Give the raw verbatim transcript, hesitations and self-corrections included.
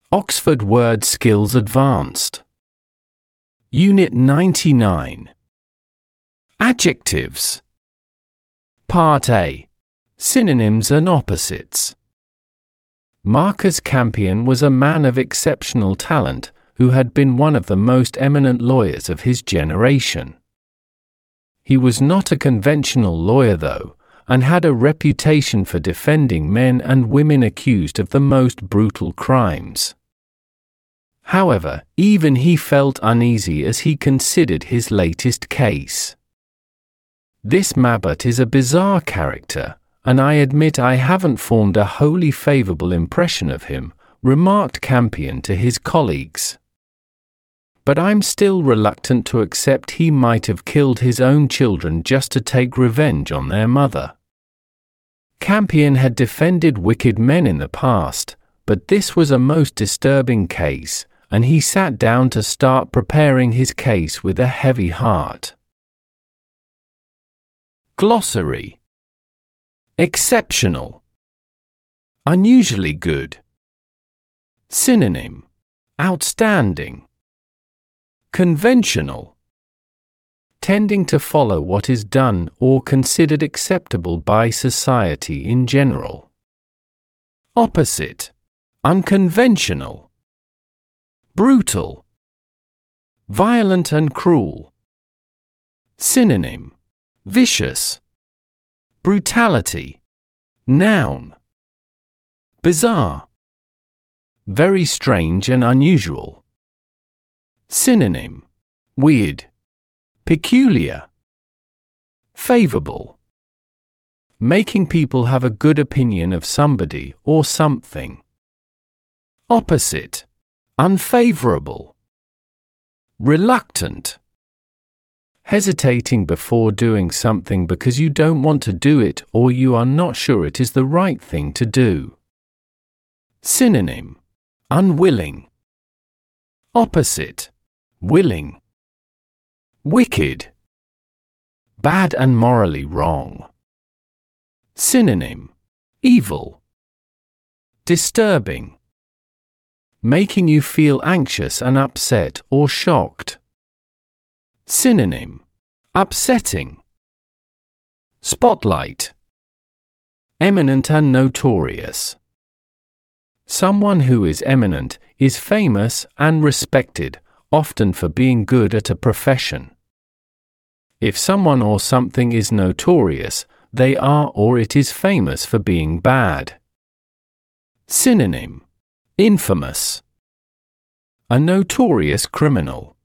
Oxford Word Skills Advanced. Unit ninety-nine. Adjectives. Part A. Synonyms and opposites. Marcus Campion was a man of exceptional talent, who had been one of the most eminent lawyers of his generation. He was not a conventional lawyer, though, and had a reputation for defending men and women accused of the most brutal crimes. However, even he felt uneasy as he considered his latest case. "This Mabbott is a bizarre character, and I admit I haven't formed a wholly favorable impression of him," remarked Campion to his colleagues. "But I'm still reluctant to accept he might have killed his own children just to take revenge on their mother." Campion had defended wicked men in the past, but this was a most disturbing case, and he sat down to start preparing his case with a heavy heart. Glossary. Exceptional. Unusually good. Synonym. Outstanding. Conventional. Tending to follow what is done or considered acceptable by society in general. Opposite. Unconventional. Brutal. Violent and cruel. Synonym. Vicious. Brutality. Noun. Bizarre. Very strange and unusual. Synonym. Weird. Peculiar. Favorable. Making people have a good opinion of somebody or something. Opposite. Unfavorable. Reluctant. Hesitating before doing something because you don't want to do it or you are not sure it is the right thing to do. Synonym. Unwilling. Opposite. Willing. Wicked. Bad and morally wrong. Synonym. Evil. Disturbing. Making you feel anxious and upset or shocked. Synonym. Upsetting. Spotlight. Eminent and notorious. Someone who is eminent is famous and respected, often for being good at a profession. If someone or something is notorious, they are or it is famous for being bad. Synonym. Infamous. A notorious criminal.